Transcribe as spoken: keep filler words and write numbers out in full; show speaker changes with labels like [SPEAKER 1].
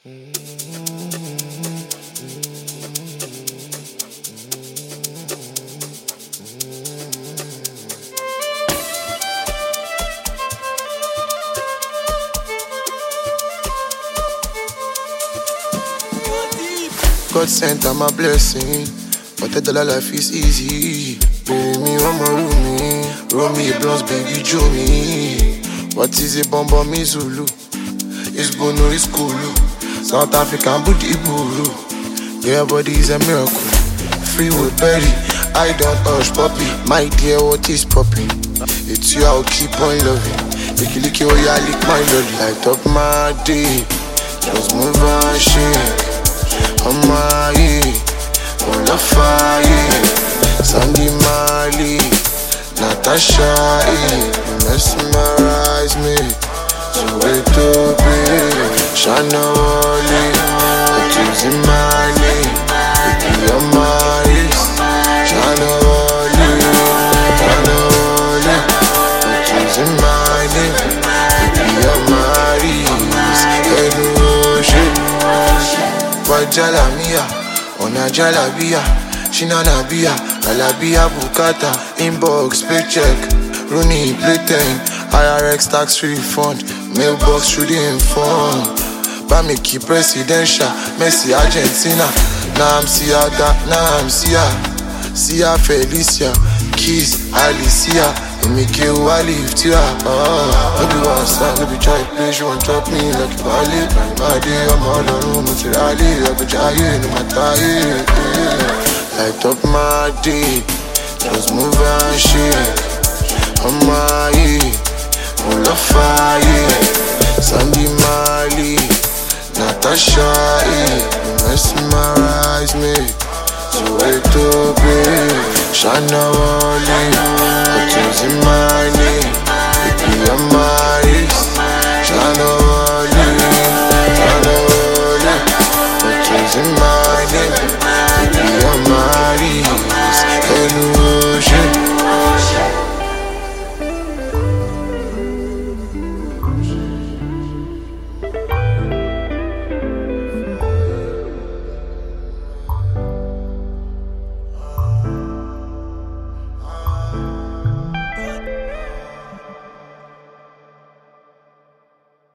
[SPEAKER 1] God sent I'm a blessing, but the dollar life is easy. Baby, me one more room me, roll me a blunts, baby, Joe me. What is a bomb on me Zulu? It's Bono, it's Kulu. South African booty buru. Your body is a miracle. Free with berry, I don't hush puppy. My dear, what is popping? It's you I'll keep on loving. Licky licky, oh yeah, lick my lolly. Light up my day, just move and shake. On my head, on the fire. Sandy Marley, Natasha, eh. You mesmerize me, so wait to be. Shana Wally, what is in my name? Baby, on my wrist. Shana Wally, Shana Wally, what is in my name? Baby, on my wrist. Hello, shit. Wajala mia, ona jalabia, shinana bia, alabia bukata, inbox paycheck, Rooney playtime, I R X tax refund, mailbox through the inform. Bamiki presidential, Messi Argentina, now I'm Siaga, now I'm Sia, Sia Felicia, Kiss Alicia. Make you I lift you up. Oh, I do want stand to be try place. You want drop me like a ballet. My day, I'm all alone. I'm rally. I go giant in my tie. Light up my day, just move and shake. On my head, full of fire. Sandy Marley, Natasha, eh. You mesmerize me, so wait to be. Shana Wally, what is in my name?